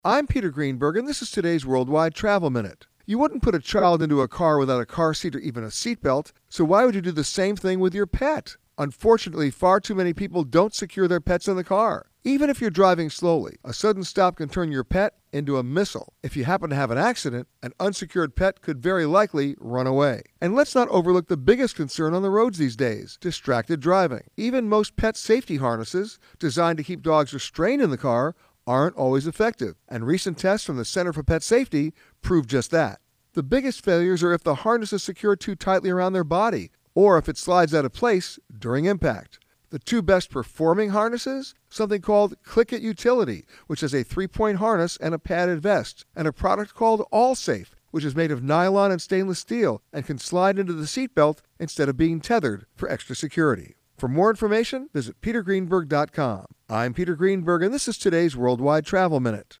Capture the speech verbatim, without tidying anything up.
I'm Peter Greenberg, and this is today's Worldwide Travel Minute. You wouldn't put a child into a car without a car seat or even a seatbelt, so why would you do the same thing with your pet? Unfortunately, far too many people don't secure their pets in the car. Even if you're driving slowly, a sudden stop can turn your pet into a missile. If you happen to have an accident, an unsecured pet could very likely run away. And let's not overlook the biggest concern on the roads these days, distracted driving. Even most pet safety harnesses, designed to keep dogs restrained in the car, aren't always effective, and recent tests from the Center for Pet Safety prove just that. The biggest failures are if the harness is secured too tightly around their body, or if it slides out of place during impact. The two best performing harnesses? Something called Click-It Utility, which has a three-point harness and a padded vest, and a product called AllSafe, which is made of nylon and stainless steel and can slide into the seatbelt instead of being tethered for extra security. For more information, visit peter greenberg dot com. I'm Peter Greenberg, and this is today's Worldwide Travel Minute.